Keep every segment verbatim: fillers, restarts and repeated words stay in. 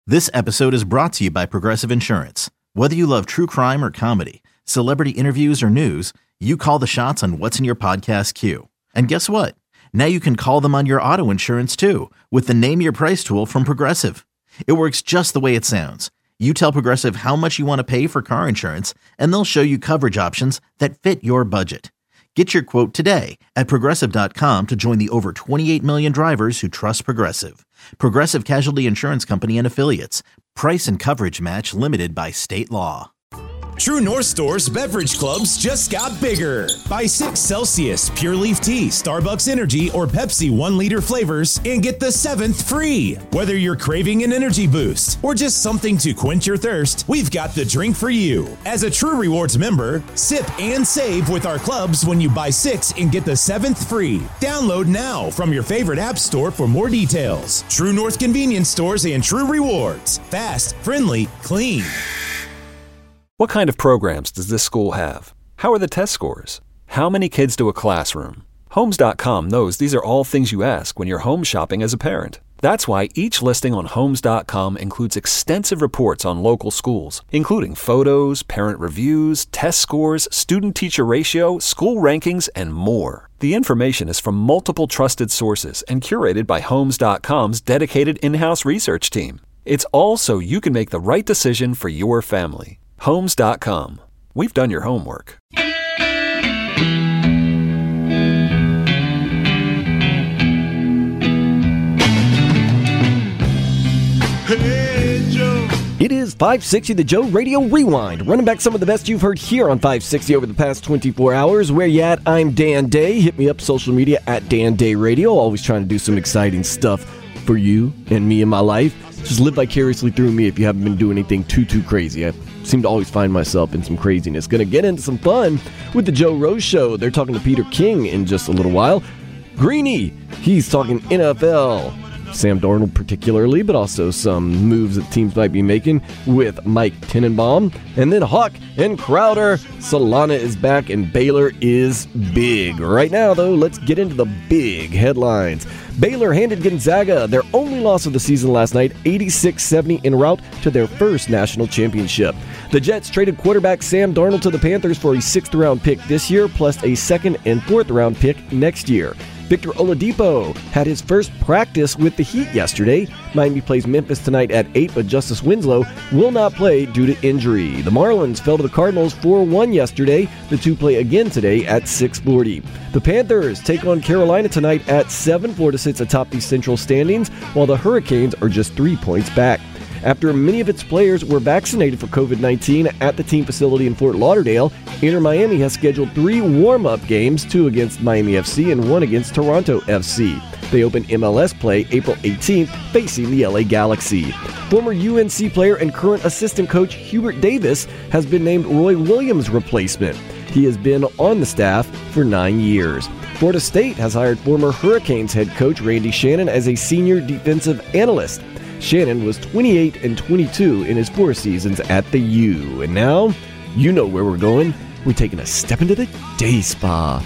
This episode is brought to you by Progressive Insurance. Whether you love true crime or comedy, celebrity interviews or news, you call the shots on what's in your podcast queue. And guess what? Now you can call them on your auto insurance too with the Name Your Price tool from Progressive. It works just the way it sounds. You tell Progressive how much you want to pay for car insurance, and they'll show you coverage options that fit your budget. Get your quote today at Progressive dot com to join the over twenty-eight million drivers who trust Progressive. Progressive Casualty Insurance Company and Affiliates. Price and coverage match limited by state law. True North Store's beverage clubs just got bigger. Buy six Celsius, Pure Leaf Tea, Starbucks Energy, or Pepsi one liter flavors and get the seventh free. Whether you're craving an energy boost or just something to quench your thirst, we've got the drink for you. As a True Rewards member, sip and save with our clubs when you buy six and get the seventh free. Download now from your favorite app store for more details. True North Convenience Stores and True Rewards. Fast, friendly, clean. What kind of programs does this school have? How are the test scores? How many kids do a classroom? Homes dot com knows these are all things you ask when you're home shopping as a parent. That's why each listing on Homes dot com includes extensive reports on local schools, including photos, parent reviews, test scores, student-teacher ratio, school rankings, and more. The information is from multiple trusted sources and curated by Homes dot com's dedicated in-house research team. It's all so you can make the right decision for your family. Homes dot com. We've done your homework. Hey, Joe. It is five sixty, the Joe Radio Rewind. Running back some of the best you've heard here on five sixty over the past twenty-four hours. Where you at? I'm Dan Day. Hit me up social media at Dan Day Radio. Always trying to do some exciting stuff for you and me in my life. Just live vicariously through me if you haven't been doing anything too, too crazy. I seem to always find myself in some craziness. Going to get into some fun with the Joe Rose Show. They're talking to Peter King in just a little while. Greeny, he's talking N F L. Sam Darnold particularly, but also some moves that teams might be making with Mike Tenenbaum. And then Hawk and Crowder. Solana is back and Baylor is big. Right now, though, let's get into the big headlines. Baylor handed Gonzaga their only loss of the season last night, eighty-six seventy, en route to their first national championship. The Jets traded quarterback Sam Darnold to the Panthers for a sixth-round pick this year, plus a second- and fourth-round pick next year. Victor Oladipo had his first practice with the Heat yesterday. Miami plays Memphis tonight at eight, but Justice Winslow will not play due to injury. The Marlins fell to the Cardinals four one yesterday. The two play again today at six forty. The Panthers take on Carolina tonight at seven. Florida sits atop the Central standings, while the Hurricanes are just three points back. After many of its players were vaccinated for covid nineteen at the team facility in Fort Lauderdale, Inter Miami has scheduled three warm-up games, two against Miami F C and one against Toronto F C. They open M L S play April eighteenth, facing the L A Galaxy. Former U N C player and current assistant coach Hubert Davis has been named Roy Williams' replacement. He has been on the staff for nine years. Florida State has hired former Hurricanes head coach Randy Shannon as a senior defensive analyst. Shannon was twenty-eight and twenty-two in his four seasons at the U. And now, you know where we're going. We're taking a step into the day spa.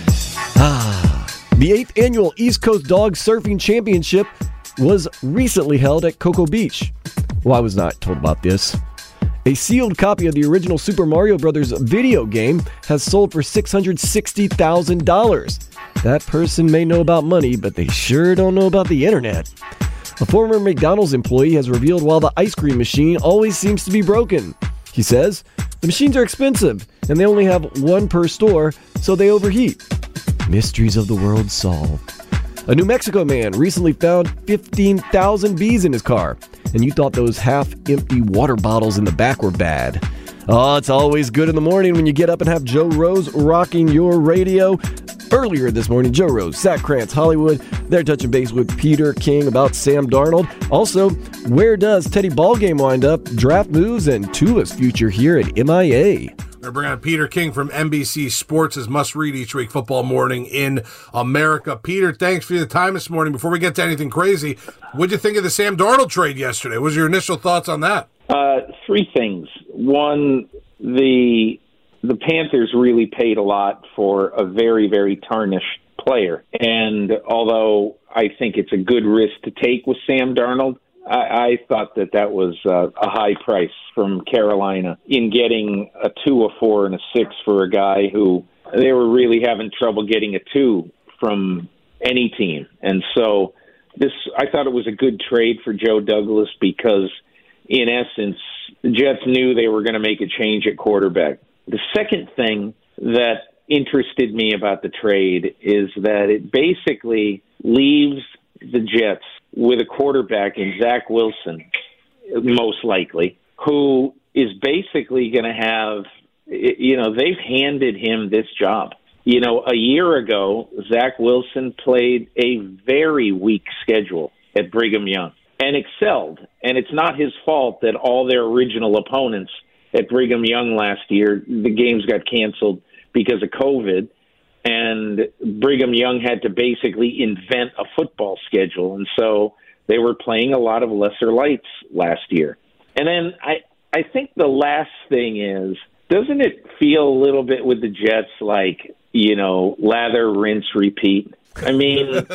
Ah, the eighth annual East Coast Dog Surfing Championship was recently held at Cocoa Beach. Well, I was not told about this. A sealed copy of the original Super Mario Brothers video game has sold for six hundred sixty thousand dollars. That person may know about money, but they sure don't know about the internet. A former McDonald's employee has revealed why the ice cream machine always seems to be broken. He says, the machines are expensive, and they only have one per store, so they overheat. Mysteries of the world solved. A New Mexico man recently found fifteen thousand bees in his car, and you thought those half-empty water bottles in the back were bad. Oh, it's always good in the morning when you get up and have Joe Rose rocking your radio. Earlier this morning, Joe Rose, Zach Krantz, Hollywood, they're touching base with Peter King about Sam Darnold. Also, where does Teddy Ballgame wind up? Draft moves and Tua's future here at M I A. We're bringing on Peter King from N B C Sports, as must-read each week, Football Morning in America. Peter, thanks for your time this morning. Before we get to anything crazy, what'd you think of the Sam Darnold trade yesterday? What was your initial thoughts on that? Uh, three things. One, the the Panthers really paid a lot for a very, very tarnished player. And although I think it's a good risk to take with Sam Darnold, I, I thought that that was uh, a high price from Carolina in getting a two, a four, and a six for a guy who they were really having trouble getting a two from any team. And so this, I thought it was a good trade for Joe Douglas because, in essence, the Jets knew they were going to make a change at quarterback. The second thing that interested me about the trade is that it basically leaves the Jets with a quarterback in Zach Wilson, most likely, who is basically going to have, you know, they've handed him this job. You know, a year ago, Zach Wilson played a very weak schedule at Brigham Young and excelled. And it's not his fault that all their original opponents at Brigham Young last year, the games got canceled because of COVID. And Brigham Young had to basically invent a football schedule. And so they were playing a lot of lesser lights last year. And then I, I think the last thing is, doesn't it feel a little bit with the Jets like, you know, lather, rinse, repeat? I mean,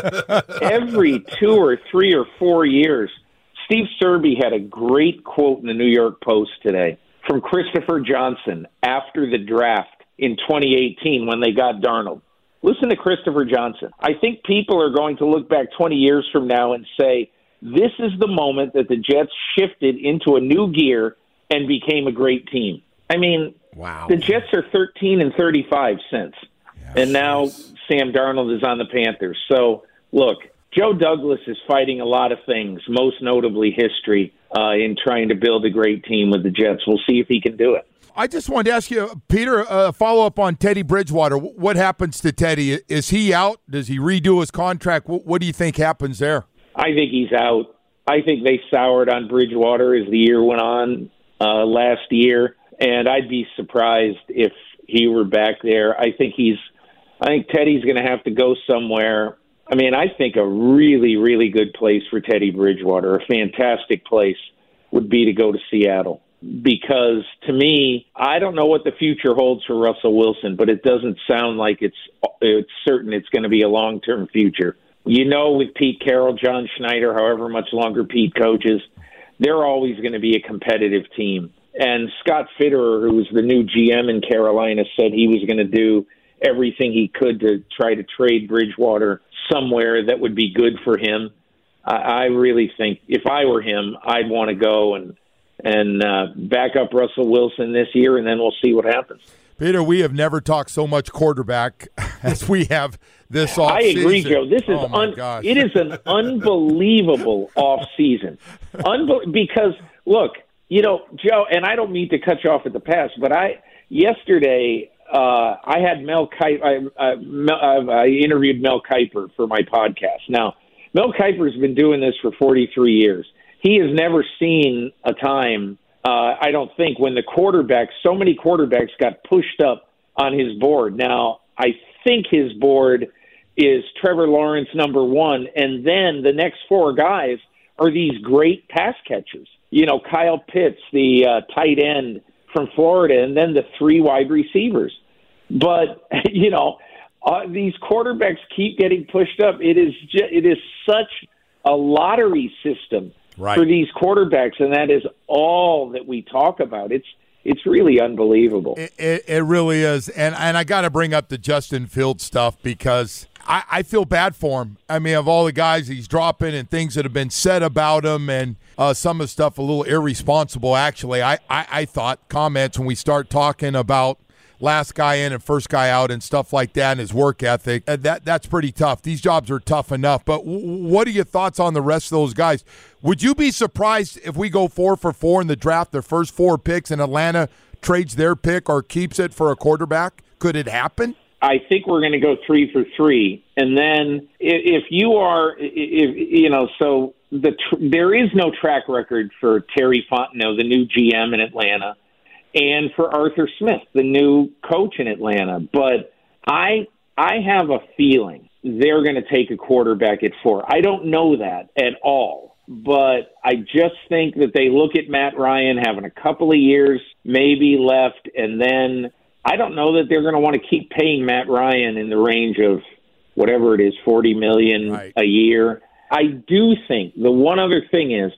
every two or three or four years, Steve Serby had a great quote in the New York Post today from Christopher Johnson after the draft in twenty eighteen when they got Darnold. Listen to Christopher Johnson. I think people are going to look back twenty years from now and say, this is the moment that the Jets shifted into a new gear and became a great team. I mean, wow. The Jets are thirteen and thirty-five since. Yes. And now Sam Darnold is on the Panthers. So, look, Joe Douglas is fighting a lot of things, most notably history, uh, in trying to build a great team with the Jets. We'll see if he can do it. I just wanted to ask you, Peter, a uh, follow-up on Teddy Bridgewater. What happens to Teddy? Is he out? Does he redo his contract? What, what do you think happens there? I think he's out. I think they soured on Bridgewater as the year went on uh, last year, and I'd be surprised if he were back there. I think he's. I think Teddy's going to have to go somewhere. I mean, I think a really, really good place for Teddy Bridgewater, a fantastic place, would be to go to Seattle. Because to me, I don't know what the future holds for Russell Wilson, but it doesn't sound like it's it's certain it's going to be a long-term future. You know, with Pete Carroll, John Schneider, however much longer Pete coaches, they're always going to be a competitive team. And Scott Fitterer, who was the new G M in Carolina, said he was going to do everything he could to try to trade Bridgewater somewhere that would be good for him. I, I really think if I were him, I'd want to go and and uh, back up Russell Wilson this year, and then we'll see what happens. Peter, we have never talked so much quarterback as we have this offseason. I agree, Joe. This is oh un- it is an unbelievable offseason. Unbe- because, look, you know, Joe, and I don't mean to cut you off at the pass, but I yesterday uh, I had Mel Kiper. I, uh, Mel, I interviewed Mel Kiper for my podcast. Now, Mel Kiper's been doing this for forty-three years. He has never seen a time, uh, I don't think, when the quarterbacks, so many quarterbacks got pushed up on his board. Now, I think his board is Trevor Lawrence, number one, and then the next four guys are these great pass catchers. You know, Kyle Pitts, the uh, tight end from Florida, and then the three wide receivers. But, you know, uh, these quarterbacks keep getting pushed up. It is ju- it is such a lottery system. Right. For these quarterbacks, and that is all that we talk about. It's it's really unbelievable. It, it, it really is, and and I got to bring up the Justin Fields stuff because I, I feel bad for him. I mean, of all the guys he's dropping and things that have been said about him, and uh, some of the stuff a little irresponsible. Actually, I, I I thought comments when we start talking about last guy in and first guy out and stuff like that and his work ethic, that that's pretty tough. These jobs are tough enough. But w- what are your thoughts on the rest of those guys? Would you be surprised if we go four for four in the draft, their first four picks, and Atlanta trades their pick or keeps it for a quarterback? Could it happen? I think we're going to go three for three. And then if you are, if, you know, so the there is no track record for Terry Fontenot, the new G M in Atlanta, and for Arthur Smith, the new coach in Atlanta. But I I have a feeling they're going to take a quarterback at four. I don't know that at all. But I just think that they look at Matt Ryan having a couple of years maybe left, and then I don't know that they're going to want to keep paying Matt Ryan in the range of whatever it is, forty million dollars right. a year. I do think the one other thing is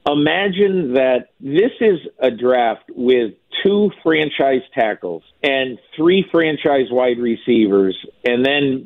Imagine that this is a draft with two franchise tackles and three franchise wide receivers, and then,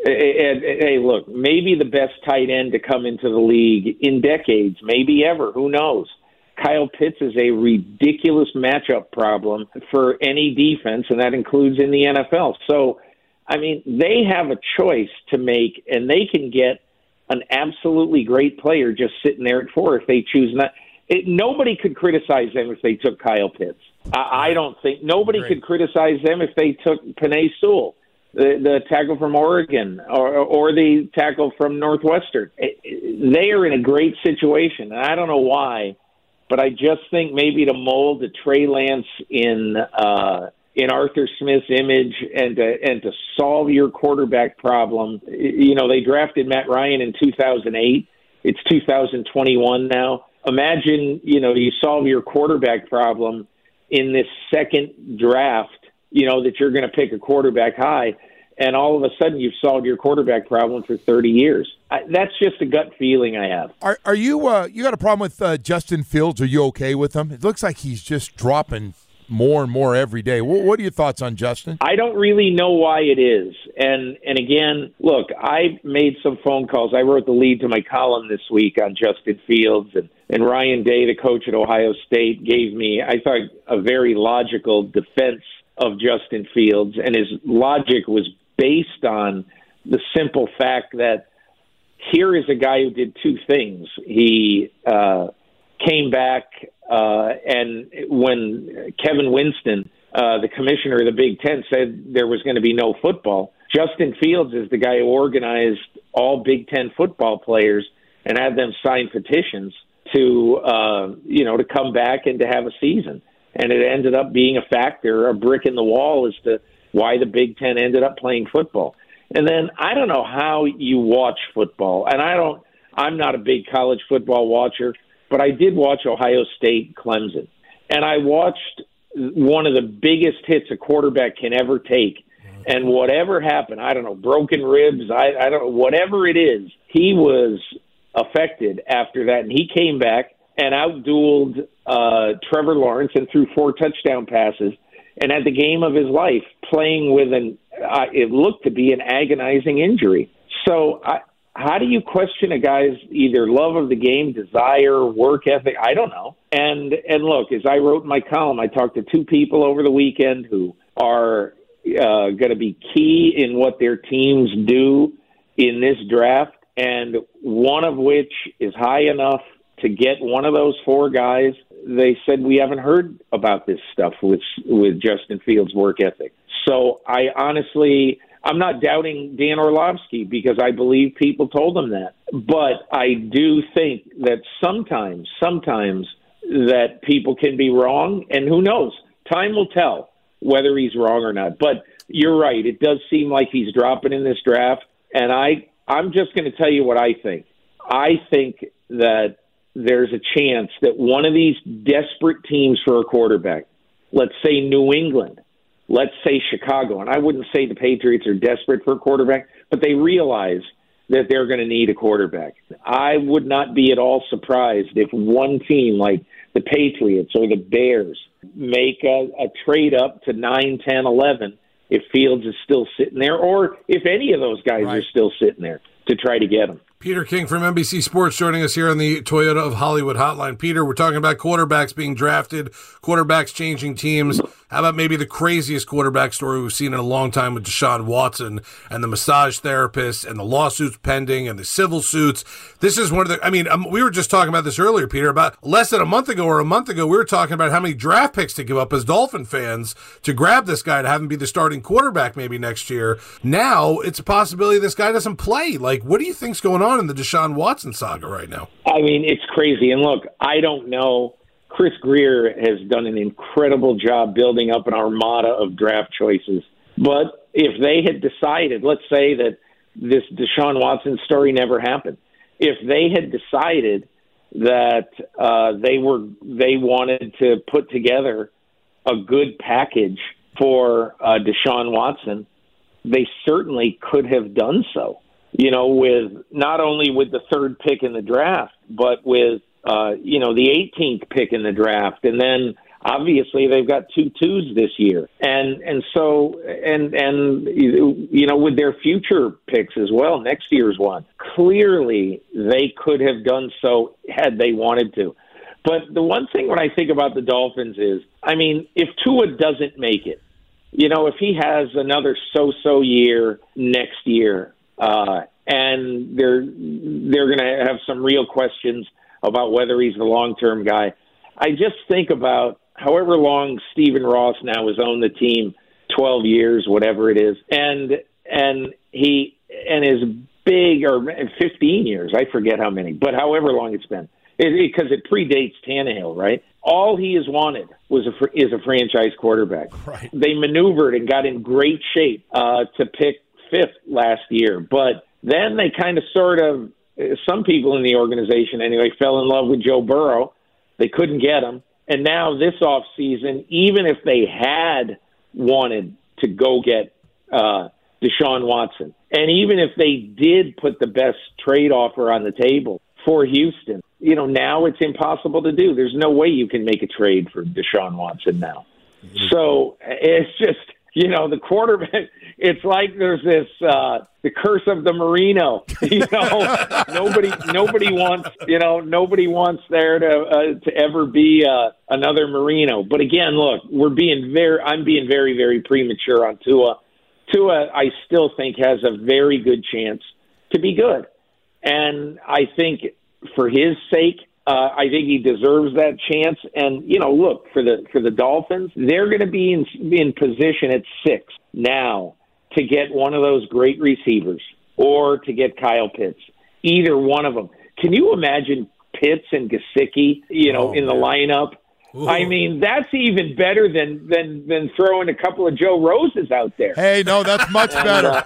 hey, look, maybe the best tight end to come into the league in decades, maybe ever, who knows? Kyle Pitts is a ridiculous matchup problem for any defense, and that includes in the N F L. So, I mean, they have a choice to make, and they can get an absolutely great player just sitting there at four if they choose not. It, nobody could criticize them if they took Kyle Pitts. I, I don't think nobody Great. could criticize them if they took Penei Sewell, the, the tackle from Oregon, or, or the tackle from Northwestern. It, it, they are in a great situation, and I don't know why, but I just think maybe to mold a Trey Lance in uh, in Arthur Smith's image and to, and to solve your quarterback problem. You know, they drafted Matt Ryan in two thousand eight. It's two thousand twenty-one now. Imagine, you know, you solve your quarterback problem in this second draft, you know, that you're going to pick a quarterback high, and all of a sudden you've solved your quarterback problem for thirty years. I, that's just a gut feeling I have. Are are you uh, you got a problem with uh, Justin Fields? Are you okay with him? It looks like he's just dropping more and more every day. What, what are your thoughts on Justin? I don't really know why it is. And and again, look, I made some phone calls. I wrote the lead to my column this week on Justin Fields, and, and Ryan Day, the coach at Ohio State, gave me, I thought, a very logical defense of Justin Fields. And his logic was based on the simple fact that here is a guy who did two things. He uh, came back, uh, and when Kevin Winston, uh, the commissioner of the Big Ten, said there was going to be no football, Justin Fields is the guy who organized all Big Ten football players and had them sign petitions to, uh, you know, to come back and to have a season. And it ended up being a factor, a brick in the wall as to why the Big Ten ended up playing football. And then I don't know how you watch football, and I don't, I'm not a big college football watcher, but I did watch Ohio State Clemson. And I watched one of the biggest hits a quarterback can ever take. And whatever happened, I don't know, broken ribs, I, I don't know, whatever it is, he was affected after that. And he came back and outdueled uh, Trevor Lawrence and threw four touchdown passes and had the game of his life playing with an, uh, it looked to be an agonizing injury. So I, how do you question a guy's either love of the game, desire, work ethic? I don't know. And and look, as I wrote in my column, I talked to two people over the weekend who are uh, going to be key in what their teams do in this draft, and one of which is high enough to get one of those four guys. They said, we haven't heard about this stuff with with Justin Fields' work ethic. So I honestly, I'm not doubting Dan Orlovsky because I believe people told him that. But I do think that sometimes, sometimes that people can be wrong, and who knows? Time will tell whether he's wrong or not. But you're right. It does seem like he's dropping in this draft, and I, I'm just going to tell you what I think. I think that there's a chance that one of these desperate teams for a quarterback, let's say New England, let's say Chicago, and I wouldn't say the Patriots are desperate for a quarterback, but they realize that they're going to need a quarterback. I would not be at all surprised if one team like the Patriots or the Bears make a, a trade up to nine, ten, eleven if Fields is still sitting there, or if any of those guys right. are still sitting there to try to get him. Peter King from N B C Sports joining us here on the Toyota of Hollywood hotline. Peter, we're talking about quarterbacks being drafted, quarterbacks changing teams. How about maybe the craziest quarterback story we've seen in a long time with Deshaun Watson and the massage therapists and the lawsuits pending and the civil suits? This is one of the, I mean, um, we were just talking about this earlier, Peter, about less than a month ago or a month ago, we were talking about how many draft picks to give up as Dolphin fans to grab this guy to have him be the starting quarterback maybe next year. Now it's a possibility this guy doesn't play. Like, what do you think's going on in the Deshaun Watson saga right now? I mean, it's crazy. And look, I don't know. Chris Greer has done an incredible job building up an armada of draft choices. But if they had decided, let's say that this Deshaun Watson story never happened, if they had decided that uh, they were they wanted to put together a good package for uh, Deshaun Watson, they certainly could have done so. You know, with not only with the third pick in the draft, but with uh, you know, the eighteenth pick in the draft, and then obviously they've got two twos this year, and and so and and you know, with their future picks as well, next year's one. Clearly, they could have done so had they wanted to. But the one thing when I think about the Dolphins is, I mean, if Tua doesn't make it, you know, if he has another so-so year next year, uh, and they're they're going to have some real questions about whether he's the long-term guy. I just think about however long Stephen Ross now has owned the team, twelve years, whatever it is, and and he and his big or fifteen years, I forget how many, but however long it's been, because it, it predates Tannehill, right? All he has wanted was a is a franchise quarterback. Right. They maneuvered and got in great shape uh, to pick fifth last year, but then they kind of sort of, some people in the organization anyway, fell in love with Joe Burrow. They couldn't get him. And now this offseason, even if they had wanted to go get uh, Deshaun Watson, and even if they did put the best trade offer on the table for Houston, you know, now it's impossible to do. There's no way you can make a trade for Deshaun Watson now. So it's just, you know, the quarterback, it's like there's this, uh, the curse of the Marino, you know, nobody, nobody wants, you know, nobody wants there to, uh, to ever be, uh, another Marino. But again, look, we're being very, I'm being very, very premature on Tua. Tua, I still think has a very good chance to be good. And I think for his sake, Uh, I think he deserves that chance. And, you know, look, for the for the Dolphins, they're going to be in, in position at six now to get one of those great receivers or to get Kyle Pitts, either one of them. Can you imagine Pitts and Gesicki, you know, oh, in the man. lineup? Ooh. I mean, that's even better than, than, than throwing a couple of Joe Roses out there. Hey, no, that's much better.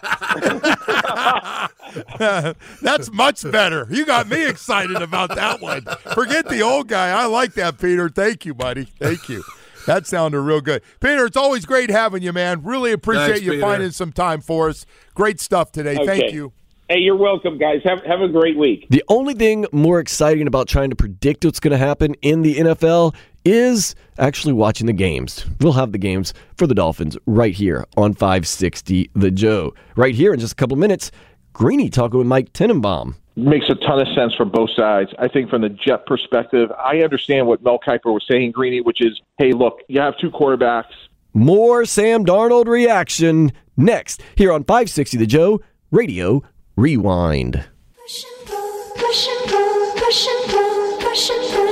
That's much better. You got me excited about that one. Forget the old guy. I like that, Peter. Thank you, buddy. Thank you. That sounded real good. Peter, it's always great having you, man. Really appreciate Thanks, you Peter. finding some time for us. Great stuff today. Okay. Thank you. Hey, you're welcome, guys. Have have a great week. The only thing more exciting about trying to predict what's going to happen in the N F L is actually watching the games. We'll have the games for the Dolphins right here on five sixty The Joe. Right here in just a couple minutes, Greeny talking with Mike Tenenbaum. Makes a ton of sense for both sides. I think from the Jet perspective, I understand what Mel Kiper was saying, Greeny, which is, hey, look, you have two quarterbacks. More Sam Darnold reaction next here on five sixty The Joe Radio Rewind. Push and pull, push and pull, push and pull, push and pull.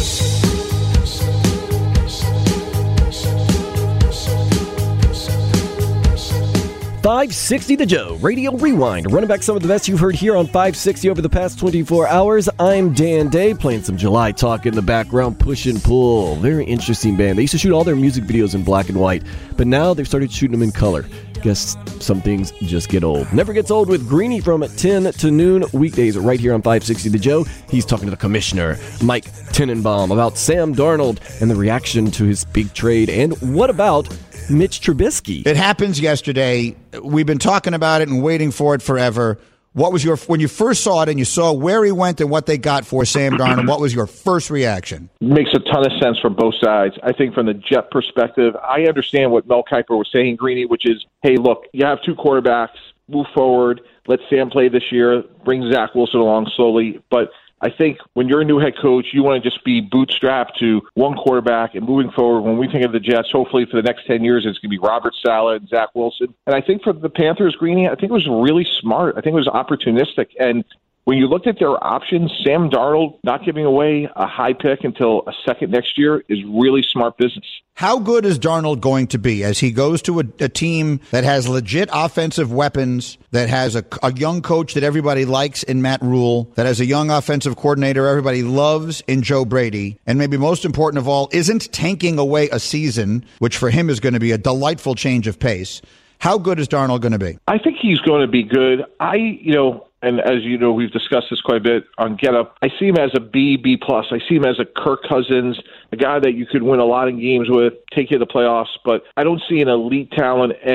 five sixty The Joe Radio Rewind. Running back some of the best you've heard here on five sixty over the past twenty-four hours. I'm Dan Day, playing some July Talk in the background. Push and Pull. Very interesting band. They used to shoot all their music videos in black and white, but now they've started shooting them in color. Guess some things just get old. Never gets old with Greeny from ten to noon weekdays right here on five sixty The Joe. He's talking to the commissioner, Mike Tenenbaum, about Sam Darnold and the reaction to his big trade. And what about Mitch Trubisky? It happens yesterday. We've been talking about it and waiting for it forever. What was your, when you first saw it and you saw where he went and what they got for Sam Darnold, what was your first reaction? Makes a ton of sense for both sides. I think from the Jet perspective, I understand what Mel Kiper was saying, Greeny, which is, hey, look, you have two quarterbacks, move forward, let Sam play this year, bring Zach Wilson along slowly. But I think when you're a new head coach, you want to just be bootstrapped to one quarterback and moving forward. When we think of the Jets, hopefully for the next ten years, it's going to be Robert Saleh and Zach Wilson. And I think for the Panthers, Greeny, I think it was really smart. I think it was opportunistic. And when you looked at their options, Sam Darnold not giving away a high pick until a second next year is really smart business. How good is Darnold going to be as he goes to a, a team that has legit offensive weapons, that has a, a young coach that everybody likes in Matt Rule, that has a young offensive coordinator everybody loves in Joe Brady, and maybe most important of all, isn't tanking away a season, which for him is going to be a delightful change of pace? How good is Darnold going to be? I think he's going to be good. I, you know, and as you know, we've discussed this quite a bit on Get Up. I see him as a B, B plus. I see him as a Kirk Cousins, a guy that you could win a lot of games with, take you to the playoffs. But I don't see an elite talent. And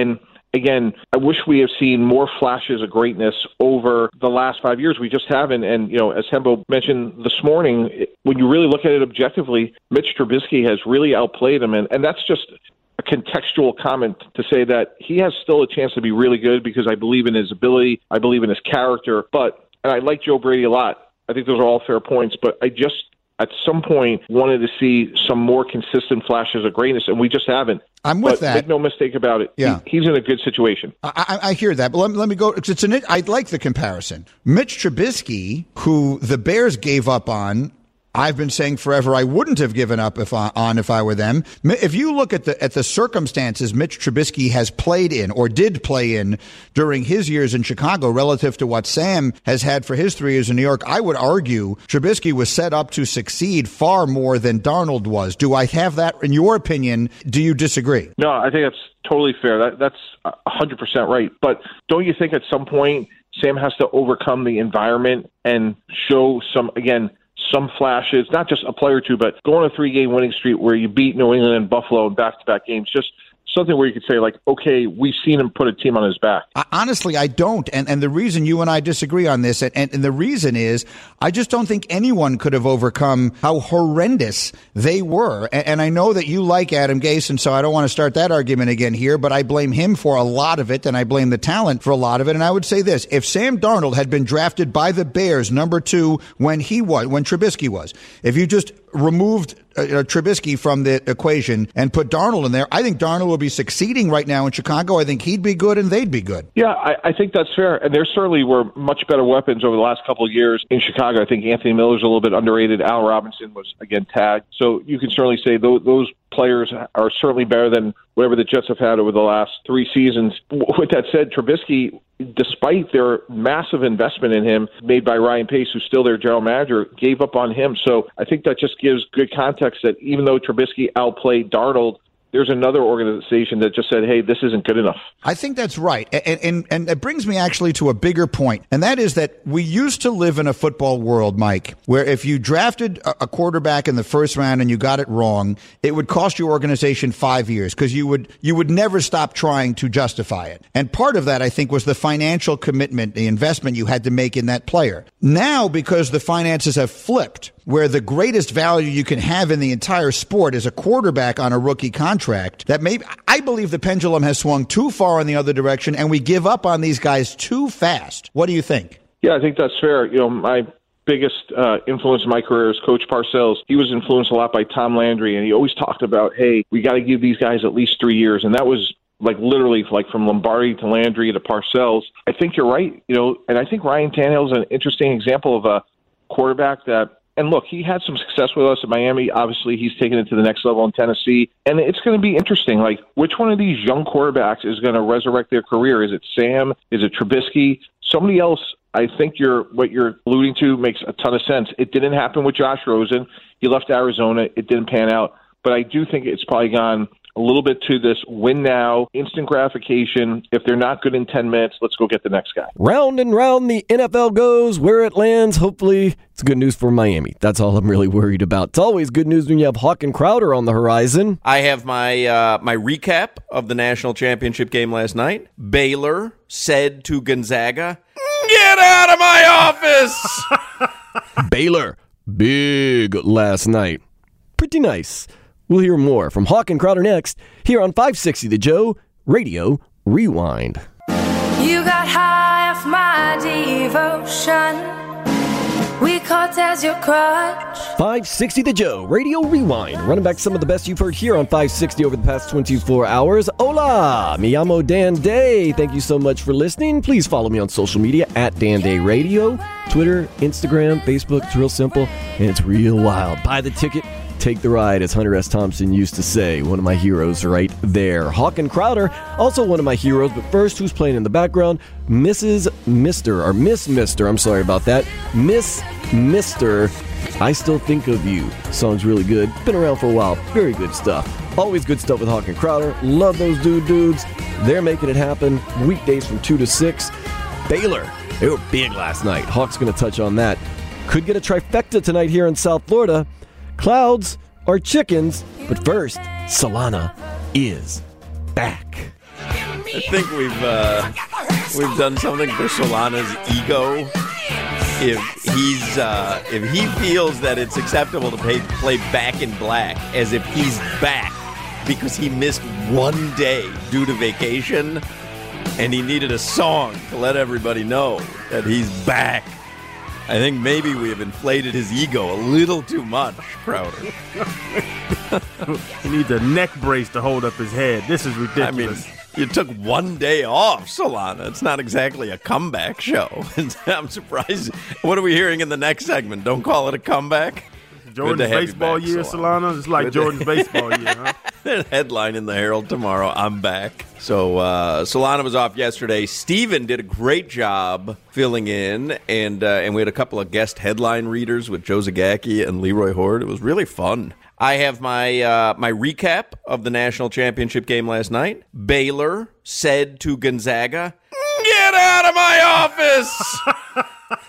again, I wish we have seen more flashes of greatness over the last five years. We just haven't. And, you know, as Hembo mentioned this morning, when you really look at it objectively, Mitch Trubisky has really outplayed him. And, and that's just a contextual comment to say that he has still a chance to be really good because I believe in his ability. I believe in his character. But, and I like Joe Brady a lot. I think those are all fair points. But I just, at some point, wanted to see some more consistent flashes of greatness, and we just haven't. I'm with but that. Make no mistake about it. Yeah. He, he's in a good situation. I, I hear that, but let, let me go. It's an, I like the comparison. Mitch Trubisky, who the Bears gave up on, I've been saying forever I wouldn't have given up if I, on if I were them. If you look at the at the circumstances Mitch Trubisky has played in or did play in during his years in Chicago relative to what Sam has had for his three years in New York, I would argue Trubisky was set up to succeed far more than Darnold was. Do I have that in your opinion? Do you disagree? No, I think that's totally fair. That, that's one hundred percent right. But don't you think at some point Sam has to overcome the environment and show some, again, some flashes, not just a play or two, but go on a three-game winning streak where you beat New England and Buffalo in back-to-back games. Just something where you could say, like, okay, we've seen him put a team on his back. I, honestly, I don't. And and the reason you and I disagree on this, and, and, and the reason is I just don't think anyone could have overcome how horrendous they were. And, and I know that you like Adam Gase, and so I don't want to start that argument again here, but I blame him for a lot of it, and I blame the talent for a lot of it. And I would say this, if Sam Darnold had been drafted by the Bears number two when he was, when Trubisky was, if you just removed uh, Trubisky from the equation and put Darnold in there, I think Darnold will be succeeding right now in Chicago. I think he'd be good and they'd be good. Yeah, I, I think that's fair. And there certainly were much better weapons over the last couple of years in Chicago. I think Anthony Miller's a little bit underrated. Al Robinson was, again, tagged. So you can certainly say those, those players are certainly better than whatever the Jets have had over the last three seasons. With that said, Trubisky, despite their massive investment in him made by Ryan Pace, who's still their general manager, gave up on him. So I think that just gives good context that even though Trubisky outplayed Darnold, there's another organization that just said, hey, this isn't good enough. I think that's right. And, and, and it brings me actually to a bigger point, and that is that we used to live in a football world, Mike, where if you drafted a quarterback in the first round and you got it wrong, it would cost your organization five years because you would you would never stop trying to justify it. And part of that, I think, was the financial commitment, the investment you had to make in that player. Now, because the finances have flipped, where the greatest value you can have in the entire sport is a quarterback on a rookie contract, that maybe I believe the pendulum has swung too far in the other direction and we give up on these guys too fast. What do you think? Yeah, I think that's fair. You know, my biggest uh, influence in my career is Coach Parcells. He was influenced a lot by Tom Landry, and he always talked about, hey, we got to give these guys at least three years. And that was like literally like from Lombardi to Landry to Parcells. I think you're right. You know, and I think Ryan Tannehill is an interesting example of a quarterback that, and look, he had some success with us in Miami. Obviously, he's taken it to the next level in Tennessee. And it's going to be interesting. Like, which one of these young quarterbacks is going to resurrect their career? Is it Sam? Is it Trubisky? Somebody else, I think you're what you're alluding to makes a ton of sense. It didn't happen with Josh Rosen. He left Arizona. It didn't pan out. But I do think it's probably gone a little bit to this win now, instant gratification. If they're not good in ten minutes, let's go get the next guy. Round and round the N F L goes. Where it lands, hopefully it's good news for Miami. That's all I'm really worried about. It's always good news when you have Hawk and Crowder on the horizon. I have my uh, my recap of the national championship game last night. Baylor said to Gonzaga, "Get out of my office!" Baylor, big last night. Pretty nice. We'll hear more from Hawk and Crowder next, here on five sixty The Joe Radio Rewind. You got high off my devotion. We caught as your crutch. five sixty The Joe Radio Rewind. Running back some of the best you've heard here on five sixty over the past twenty-four hours. Hola, mi llamo Dan Day. Thank you so much for listening. Please follow me on social media at Dan Day Radio. Twitter, Instagram, Facebook. It's real simple and it's real wild. Buy the ticket. Take the ride, as Hunter S. Thompson used to say. One of my heroes right there. Hawk and Crowder, also one of my heroes. But first, who's playing in the background? Missus Mister, or Miss Mister, I'm sorry about that. Miss Mister, I Still Think of You. Song's really good. Been around for a while. Very good stuff. Always good stuff with Hawk and Crowder. Love those dude dudes. They're making it happen. Weekdays from two to six. Baylor, they were big last night. Hawk's going to touch on that. Could get a trifecta tonight here in South Florida. Clouds are chickens, but first, Solana is back. I think we've uh, we've done something for Solana's ego. If he's uh, if he feels that it's acceptable to pay, play Back in Black as if he's back because he missed one day due to vacation, and he needed a song to let everybody know that he's back. I think maybe we have inflated his ego a little too much, Crowder. He needs a neck brace to hold up his head. This is ridiculous. I mean, you took one day off, Solana. It's not exactly a comeback show. I'm surprised. What are we hearing in the next segment? Don't call it a comeback? Jordan's baseball back, year, Solana. Solana. It's like Good Jordan's to- baseball year, huh? Headline in the Herald tomorrow, I'm back. So uh, Solana was off yesterday. Steven did a great job filling in, and uh, and we had a couple of guest headline readers with Joe Zagacki and Leroy Horde. It was really fun. I have my uh, my recap of the national championship game last night. Baylor said to Gonzaga, "Get out of my office!"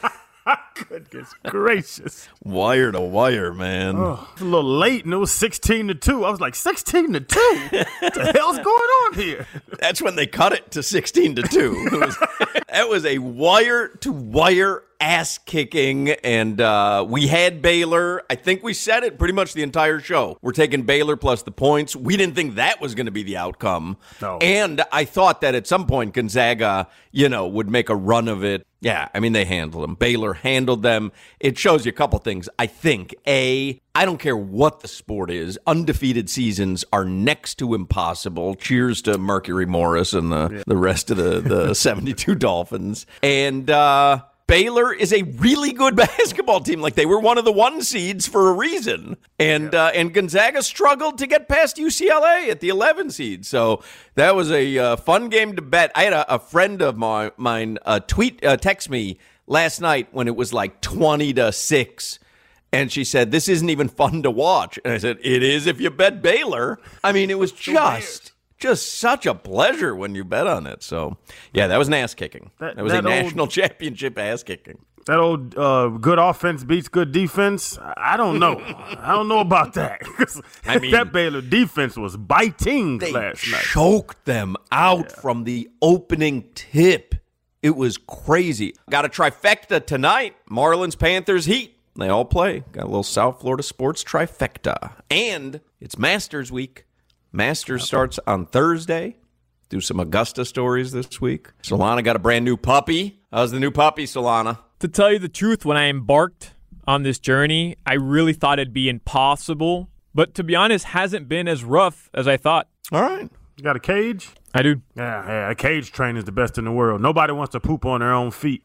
Goodness gracious. Wire to wire, man. Oh, it's a little late, and it was sixteen to two. I was like, sixteen to two? What the hell's going on here? That's when they cut it to sixteen to two. It was, that was a wire to wire ass kicking, and uh, we had Baylor. I think we said it pretty much the entire show. We're taking Baylor plus the points. We didn't think that was going to be the outcome. No. And I thought that at some point Gonzaga, you know, would make a run of it. Yeah, I mean, they handled them. Baylor handled them. It shows you a couple things. I think, A, I don't care what the sport is. Undefeated seasons are next to impossible. Cheers to Mercury Morris and the, yeah. the rest of the, the seventy-two Dolphins. And, uh... Baylor is a really good basketball team. Like, they were one of the one seeds for a reason. And uh, and Gonzaga struggled to get past U C L A at the eleven seed. So that was a uh, fun game to bet. I had a, a friend of my, mine uh, tweet, uh, text me last night when it was like twenty to six. And she said, this isn't even fun to watch. And I said, it is if you bet Baylor. I mean, it was just... Just such a pleasure when you bet on it. So, yeah, that was an ass kicking. That, that was that a national old, championship ass kicking. That old uh, good offense beats good defense. I don't know. I don't know about that. I mean, that Baylor defense was biting they last night. Choked them out yeah. from the opening tip. It was crazy. Got a trifecta tonight. Marlins, Panthers, Heat. They all play. Got a little South Florida sports trifecta. And it's Masters week. Masters starts on Thursday. Do some Augusta stories this week. Solana got a brand new puppy. How's the new puppy, Solana? To tell you the truth, when I embarked on this journey, I really thought it'd be impossible. But to be honest, hasn't been as rough as I thought. All right. You got a cage? I do. Yeah, yeah. A cage train is the best in the world. Nobody wants to poop on their own feet.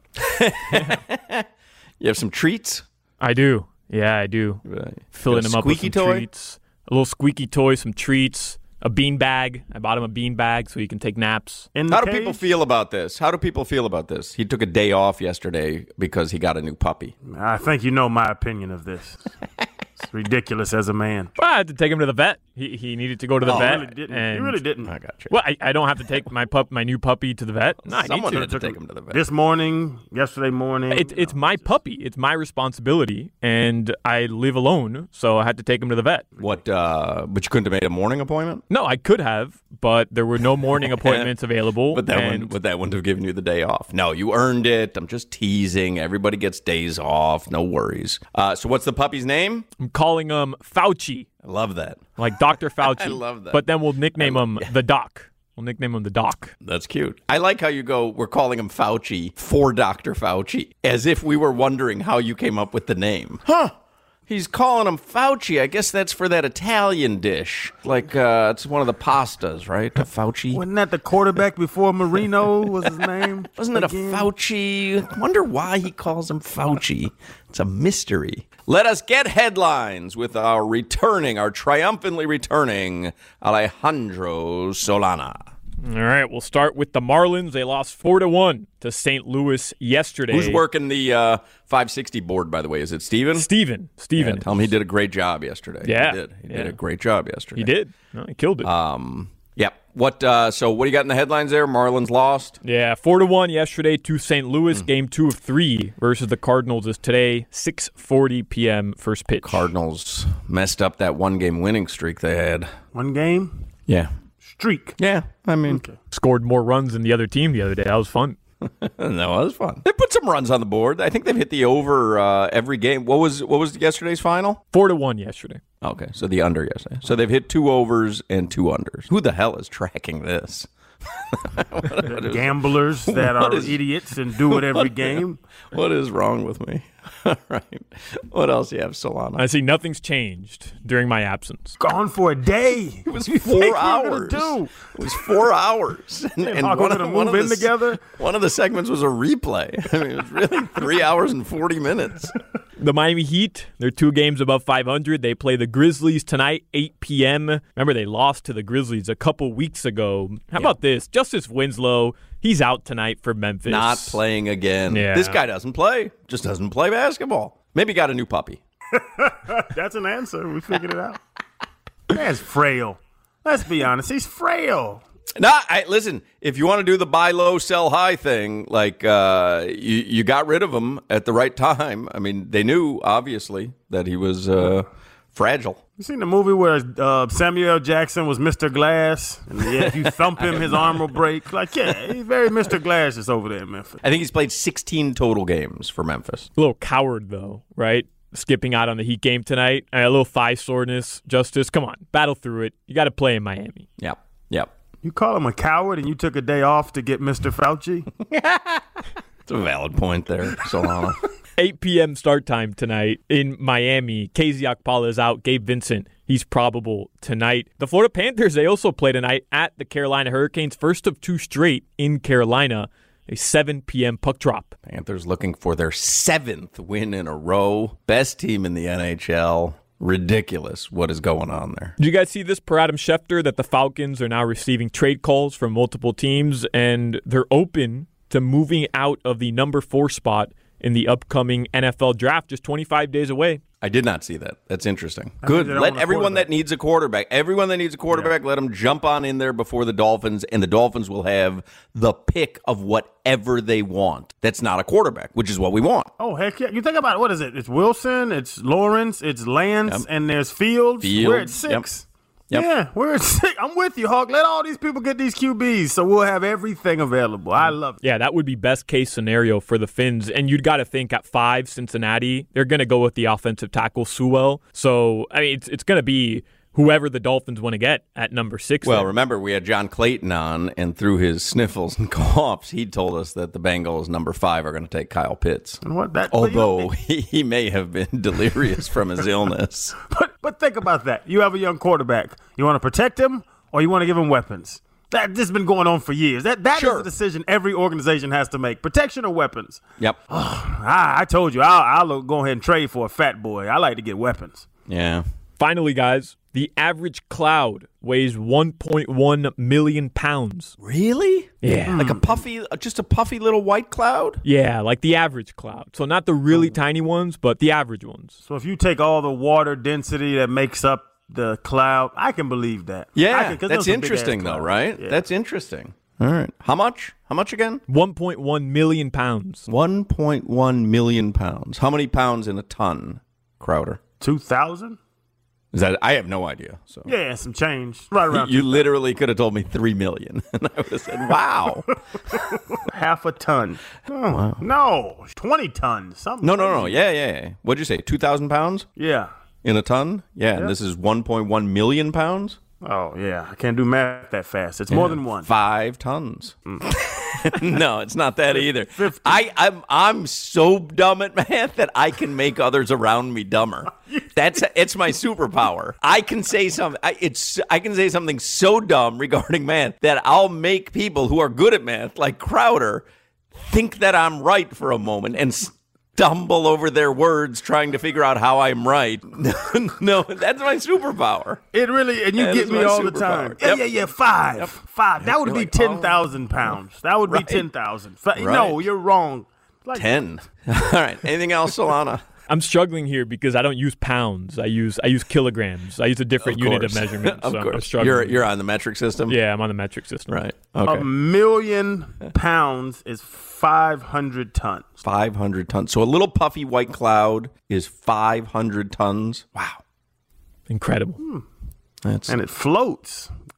You have some treats? I do. Yeah, I do. Right. Filling them up with some toy? treats. A little squeaky toy, some treats, a bean bag. I bought him a bean bag so he can take naps. In the How do cage? people feel about this? How do people feel about this? He took a day off yesterday because he got a new puppy. I think you know my opinion of this. It's ridiculous as a man. Well, I had to take him to the vet. He he needed to go to the oh, vet. You really didn't. And, you really didn't. I got you. Well, I, I don't have to take my pup, my new puppy to the vet. No, I Someone need to. had to take him to the vet. This morning, yesterday morning. It, it's no, my puppy. It's my responsibility, and I live alone, so I had to take him to the vet. What? Uh, but you couldn't have made a morning appointment? No, I could have, but there were no morning appointments available. But that and wouldn't, but that wouldn't have given you the day off. No, you earned it. I'm just teasing. Everybody gets days off. No worries. Uh, so what's the puppy's name? I'm calling him Fauci. I love that. Like Doctor Fauci. I love that. But then we'll nickname him the Doc. We'll nickname him the Doc. That's cute. I like how you go, we're calling him Fauci for Doctor Fauci, as if we were wondering how you came up with the name. Huh. He's calling him Fauci. I guess that's for that Italian dish. Like, uh, it's one of the pastas, right? A Fauci. Wasn't that the quarterback before Marino was his name? Wasn't it again? a Fauci? I wonder why he calls him Fauci. It's a mystery. Let us get headlines with our returning, our triumphantly returning Alejandro Solana. All right, we'll start with the Marlins. They lost four to one to Saint Louis yesterday. Who's working the uh, five sixty board, by the way? Is it Steven? Steven. Steven. Yeah, tell him he did a great job yesterday. Yeah. He did. He yeah. did a great job yesterday. He did. No, he killed it. Um, yeah. What? Uh, so what do you got in the headlines there? Marlins lost? Yeah, four to one yesterday to Saint Louis. Mm. Game two of three versus the Cardinals is today, six forty p.m. first pitch. Cardinals messed up that one-game winning streak they had. One game? Yeah. Streak. Yeah, I mean, okay. scored more runs than the other team the other day. That was fun. That was fun. They put some runs on the board. I think they've hit the over uh, every game. What was what was yesterday's final? Four to one yesterday. Okay, so the under yesterday. So they've hit two overs and two unders. Who the hell is tracking this? what is, Gamblers that are is, idiots and do it every what, game. What is wrong with me? All right. What else do you have, Solana? I see nothing's changed during my absence. Gone for a day. It was four hours. Do? It was four hours. And, and one, of, one, of in the, together? one of the segments was a replay. I mean, it was really three hours and forty minutes. The Miami Heat, they're two games above five hundred. They play the Grizzlies tonight, eight p.m. Remember, they lost to the Grizzlies a couple weeks ago. How yeah. about this? Justice Winslow, he's out tonight for Memphis. Not playing again. Yeah. This guy doesn't play. Just doesn't play basketball. Maybe got a new puppy. That's an answer. We figured it out. Man's frail. Let's be honest. He's frail. No, I, listen, if you want to do the buy low, sell high thing, like uh, you, you got rid of him at the right time. I mean, they knew, obviously, that he was uh, fragile. You seen the movie where uh, Samuel L. Jackson was Mister Glass? And yeah, if you thump him, his arm will break. Like, yeah, he's very Mister Glass is over there in Memphis. I think he's played sixteen total games for Memphis. A little coward, though, right? Skipping out on the Heat game tonight. A little thigh soreness. Justice, come on. Battle through it. You got to play in Miami. Yep, yep. You call him a coward and you took a day off to get Mister Fauci? It's a valid point there, Solana. eight p.m. start time tonight in Miami. K Z Okpala is out. Gabe Vincent, he's probable tonight. The Florida Panthers, they also play tonight at the Carolina Hurricanes. First of two straight in Carolina. A seven p.m. puck drop. Panthers looking for their seventh win in a row. Best team in the N H L. Ridiculous what is going on there. Did you guys see this per Adam Schefter that the Falcons are now receiving trade calls from multiple teams and they're open to moving out of the number four spot in the upcoming N F L draft just twenty-five days away? I did not see that. That's interesting. Good. Let everyone that needs a quarterback, everyone that needs a quarterback, yeah. let them jump on in there before the Dolphins, and the Dolphins will have the pick of whatever they want. That's not a quarterback, which is what we want. Oh, heck yeah. You think about it. What is it? It's Wilson, it's Lawrence, it's Lance, yep. and there's Fields. Fields. We're at six. Yep. Yep. Yeah, we're at six. I'm with you, Hawk. Let all these people get these Q Bs so we'll have everything available. I love it. Yeah, that would be best case scenario for the Finns. And you'd got to think at five, Cincinnati, they're going to go with the offensive tackle, Sewell. So, I mean, it's, it's going to be whoever the Dolphins want to get at number six. Well, there. Remember, we had John Clayton on, and through his sniffles and coughs, he told us that the Bengals, number five, are going to take Kyle Pitts. And what that, Although he, he may have been delirious from his illness. But but think about that. You have a young quarterback. You want to protect him, or you want to give him weapons? That this has been going on for years. That that sure. is a decision every organization has to make: protection or weapons. Yep. Oh, I, I told you, I'll, I'll go ahead and trade for a fat boy. I like to get weapons. Yeah. Finally, guys, the average cloud weighs one point one million pounds. Really? Yeah. Like a puffy, just a puffy little white cloud? Yeah, like the average cloud. So not the really tiny ones, but the average ones. So if you take all the water density that makes up the cloud, I can believe that. Yeah, can, that's interesting though, right? Yeah. That's interesting. All right. How much? How much again? one point one million pounds. one point one million pounds. How many pounds in a ton, Crowder? two thousand? Is that? I have no idea. So yeah, some change right around. You literally could have told me three million, and I would have said, "Wow, half a ton." Oh, wow. No, twenty tons. Something. No, no, no. Yeah, yeah, yeah. What'd you say? Two thousand pounds? Yeah. In a ton? Yeah. Yep. And this is one point one million pounds. Oh yeah, I can't do math that fast. It's yeah. more than one. Five tons. Mm. No, it's not that either. fifty. I, I'm I'm so dumb at math that I can make others around me dumber. That's it's my superpower. I can say something. I, it's I can say something so dumb regarding math that I'll make people who are good at math, like Crowder, think that I'm right for a moment and stumble over their words trying to figure out how I'm right. No, that's my superpower. It really, and you that get me all superpower. the time. Yeah, yep. yeah, yeah, five. Yep. Five. Yep. That would you're be like, ten thousand oh. pounds. That would right. be ten thousand. Right. No, you're wrong. Like, ten. All right. Anything else, Solana? I'm struggling here because I don't use pounds. I use I use kilograms. I use a different of unit of measurement. Of so course. I'm struggling. You're you're on the metric system? Yeah, I'm on the metric system. Right. Okay. A million pounds is five hundred tons. five hundred tons. So a little puffy white cloud is five hundred tons. Wow. Incredible. Hmm. That's... And it floats.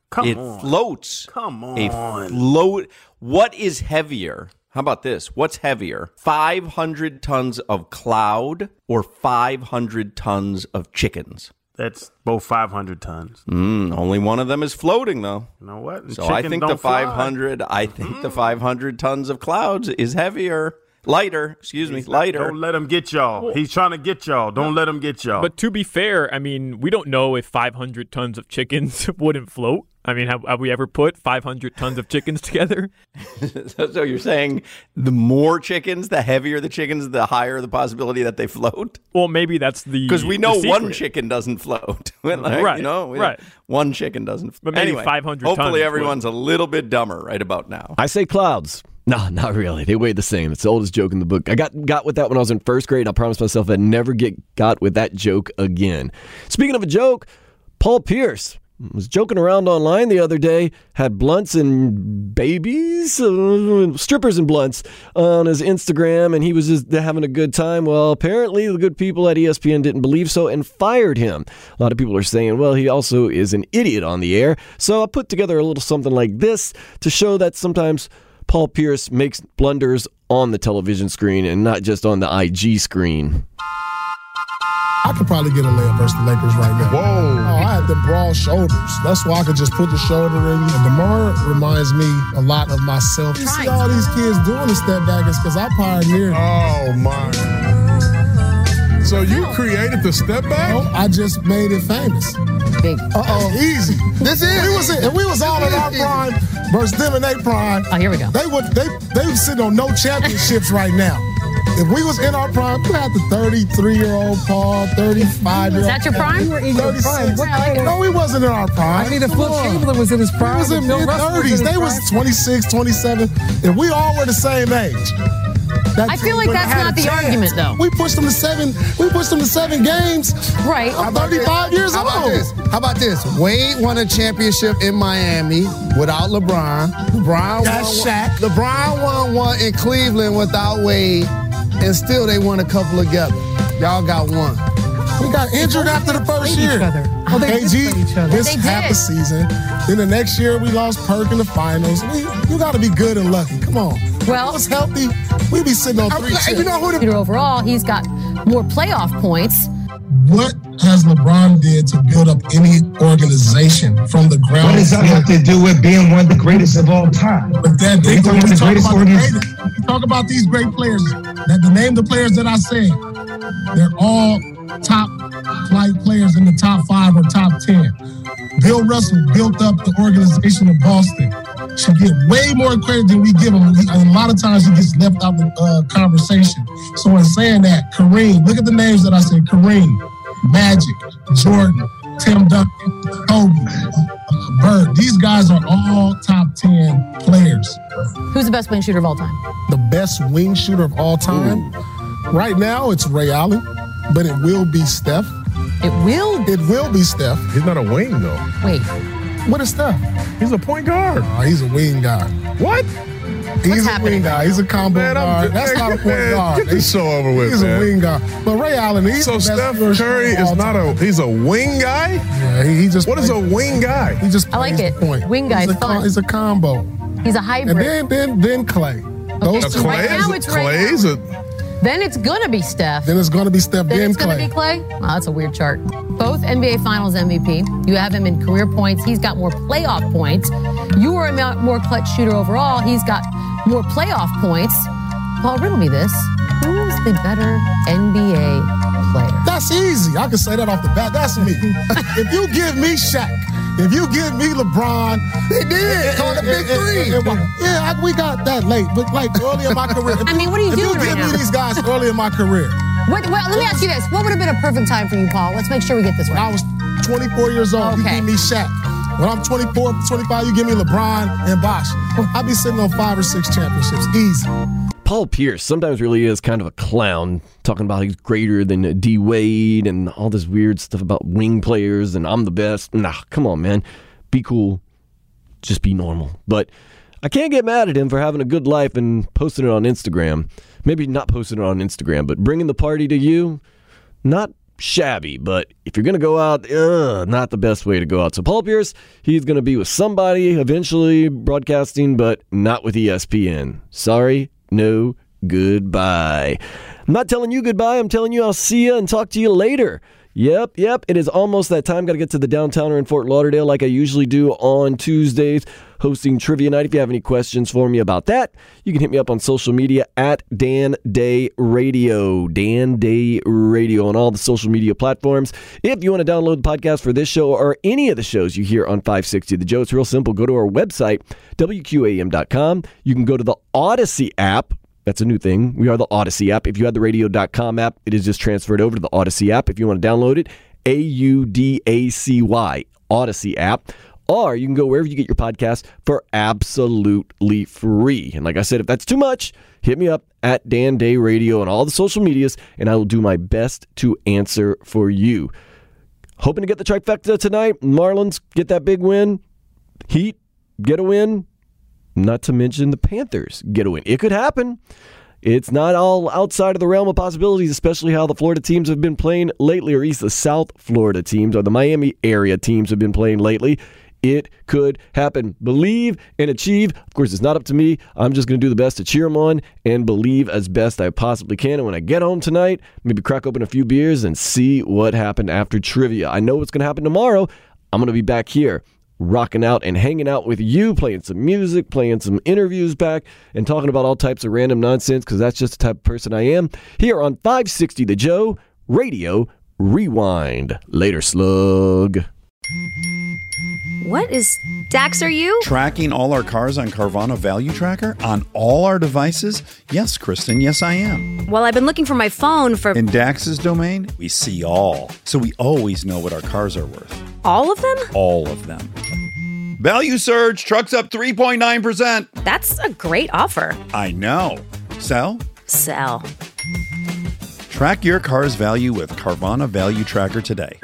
Come it on. floats. Come on. A float. What is heavier? How about this? What's heavier? five hundred tons of cloud or five hundred tons of chickens? That's both five hundred tons. Mm, only one of them is floating, though. You know what? So I think the five hundred. Fly. I think mm. the five hundred tons of clouds is heavier, lighter. Excuse me, He's lighter. Not, don't let him get y'all. He's trying to get y'all. Don't let him get y'all. But to be fair, I mean, we don't know if five hundred tons of chickens wouldn't float. I mean, have, have we ever put five hundred tons of chickens together? so, so you're saying the more chickens, the heavier the chickens, the higher the possibility that they float? Well, maybe that's the Because we know one chicken doesn't float. like, right. You know, right. One chicken doesn't float. But maybe anyway, five hundred hopefully tons everyone's would. a little bit dumber right about now. I say clouds. No, not really. They weigh the same. It's the oldest joke in the book. I got got with that when I was in first grade. I promised myself I'd never get got with that joke again. Speaking of a joke, Paul Pierce was joking around online the other day, had blunts and babies, uh, strippers and blunts on his Instagram, and he was just having a good time. Well, apparently the good people at E S P N didn't believe so and fired him. A lot of people are saying, well, he also is an idiot on the air. So I put together a little something like this to show that sometimes Paul Pierce makes blunders on the television screen and not just on the I G screen. I could probably get a layup versus the Lakers right now. Whoa. Oh, I had them broad shoulders. That's why I could just put the shoulder in. And DeMar reminds me a lot of myself. You see all these kids doing the step back, it's because I pioneered. Oh, my. So you created the step back? No, I just made it famous. Big. Uh-oh. Easy. This is. We was in, if we was all in our prime versus them in their prime. Oh, here we go. They would they they would sitting on no championships right now. If we was in our prime, you had the thirty-three-year-old Paul, thirty-five-year-old. Is that your prime? We were in your prime. No, we wasn't in our prime. I mean, if Will Chamberlain was in his prime. He was in mid-thirties. They was twenty-six, twenty-seven. And we all were the same age. I feel like that's not the argument, though. We pushed them to seven. We pushed them to seven games. Right. I'm thirty-five years old. How about this? How about this? Wade won a championship in Miami without LeBron. LeBron That's won Shaq. LeBron won one in Cleveland without Wade, and still they won a couple together. Y'all got one. We got injured after the first year. Oh, they K G did each other. missed They half did. the season. Then the next year we lost Perk in the finals. We, you got to be good and lucky. Come on. Well, if it was healthy, we'd be sitting on three chips. You know who Peter overall, he's got more playoff points. What has LeBron did to build up any organization from the ground? What does that have to do with being one of the greatest of all time? But that Are you talking about the greatest about, organization? the, we talk about these great players. That the name the players that I said, they're all top flight players in the top five or top ten. Bill Russell built up the organization of Boston. Should get way more credit than we give him. He, a lot of times he gets left out of the uh, conversation. So in saying that, Kareem, look at the names that I said: Kareem, Magic, Jordan, Tim Duncan, Kobe, uh, Bird. These guys are all top ten players. Who's the best wing shooter of all time? The best wing shooter of all time? Ooh. Right now, it's Ray Allen, but it will be Steph. It will? It will be Steph. He's not a wing, though. Wait. What is Steph? He's a point guard. Oh, he's a wing guy. What? He's What's a happening? wing guy. He's a combo Man, I'm guard. just- That's not a point man, guard. get this show over with, He's man. a wing guy. But Ray Allen, he's So the best Steph first Curry shooter of is all not time. a, he's a wing guy? Yeah, he, he just What is a plays- wing guy? He just I like plays it. the point. Wing guy's he's a, fun. He's a combo. He's a And hybrid. then then then Clay. Those Okay, two. so right now is, it's Ray Clay's a, Then it's going to be Steph. Then it's going to be Steph. Then Then it's going Clay. to be Clay? Wow, that's a weird chart. Both N B A Finals M V P. You have him in career points. He's got more playoff points. You are a mo- more clutch shooter overall. He's got more playoff points. Paul, riddle me this. Who's the better N B A player? That's easy. I can say that off the bat. That's me. If you give me Shaq, if you give me LeBron, They did. Called the big three. Yeah, I, we got that late, but like early in my career. If I mean, what are you if doing you right give now? me these guys early in my career, What, well, let me ask you this. What would have been a perfect time for you, Paul? Let's make sure we get this when I right. was twenty-four years old, Okay. you give me Shaq. When I'm twenty-four, twenty-five, you give me LeBron and Bosh. I'll be sitting on five or six championships. Easy. Paul Pierce sometimes really is kind of a clown, talking about he's greater than D. Wade and all this weird stuff about wing players and I'm the best. Nah, come on, man. Be cool. Just be normal. But I can't get mad at him for having a good life and posting it on Instagram. Maybe not posting it on Instagram, but bringing the party to you, not shabby, but if you're going to go out, ugh, not the best way to go out. So Paul Pierce, he's going to be with somebody eventually broadcasting, but not with E S P N. Sorry, no, goodbye. I'm not telling you goodbye. I'm telling you I'll see you and talk to you later. Yep, yep, it is almost that time. Got to get to the Downtowner in Fort Lauderdale like I usually do on Tuesdays, hosting Trivia Night. If you have any questions for me about that, you can hit me up on social media at Dan Day Radio. Dan Day Radio on all the social media platforms. If you want to download the podcast for this show or any of the shows you hear on five sixty The Joe, it's real simple. Go to our website, W Q A M dot com. You can go to the Odyssey app. That's a new thing. We are the Odyssey app. If you had the radio dot com app, it is just transferred over to the Odyssey app. If you want to download it, A U D A C Y, Odyssey app. Or you can go wherever you get your podcast for absolutely free. And like I said, if that's too much, hit me up at Dan Day Radio on all the social medias, and I will do my best to answer for you. Hoping to get the trifecta tonight. Marlins get that big win. Heat get a win. Not to mention the Panthers get a win. It could happen. It's not all outside of the realm of possibilities, especially how the Florida teams have been playing lately, or at least the South Florida teams or the Miami area teams have been playing lately. It could happen. Believe and achieve. Of course, it's not up to me. I'm just going to do the best to cheer them on and believe as best I possibly can. And when I get home tonight, maybe crack open a few beers and see what happened after trivia. I know what's going to happen tomorrow. I'm going to be back here, rocking out and hanging out with you, playing some music, playing some interviews back, and talking about all types of random nonsense, because that's just the type of person I am. Here on five sixty The Joe Radio Rewind. Later, slug. What is Dax, are you? Tracking all our cars on Carvana Value Tracker on all our devices? Yes, Kristen, yes I am. Well, I've been looking for my phone for... In Dax's domain, we see all. So we always know what our cars are worth. All of them? All of them. Value surge, trucks up three point nine percent. That's a great offer. I know. Sell? Sell. Track your car's value with Carvana Value Tracker today.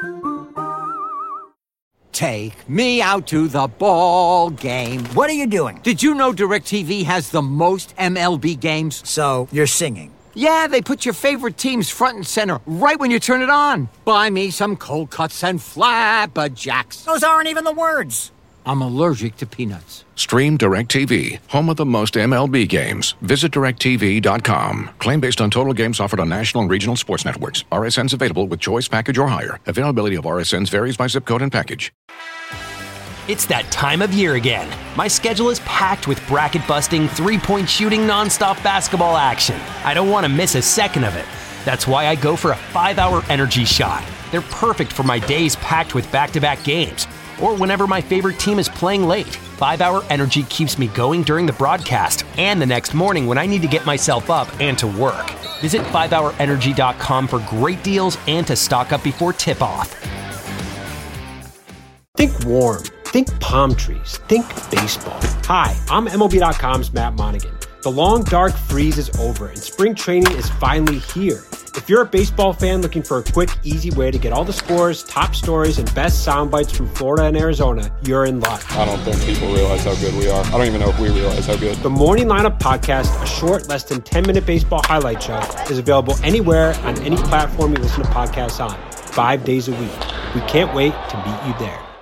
Take me out to the ball game. What are you doing? Did you know DirecTV has the most M L B games? So, you're singing. Yeah, they put your favorite teams front and center right when you turn it on. Buy me some cold cuts and flapjacks. Those aren't even the words. I'm allergic to peanuts. Stream DirecTV, home of the most M L B games. Visit direct T V dot com. Claim based on total games offered on national and regional sports networks. R S Ns available with choice package or higher. Availability of R S Ns varies by zip code and package. It's that time of year again. My schedule is packed with bracket-busting, three-point shooting, nonstop basketball action. I don't want to miss a second of it. That's why I go for a five-hour energy shot. They're perfect for my days packed with back-to-back games, or whenever my favorite team is playing late. five-hour energy keeps me going during the broadcast and the next morning when I need to get myself up and to work. Visit five hour energy dot com for great deals and to stock up before tip-off. Think warm. Think palm trees. Think baseball. Hi, I'm M L B dot com's Matt Monaghan. The long, dark freeze is over, and spring training is finally here. If you're a baseball fan looking for a quick, easy way to get all the scores, top stories, and best sound bites from Florida and Arizona, you're in luck. I don't think people realize how good we are. I don't even know if we realize how good. The Morning Lineup Podcast, a short, less than ten-minute baseball highlight show, is available anywhere on any platform you listen to podcasts on, five days a week. We can't wait to meet you there.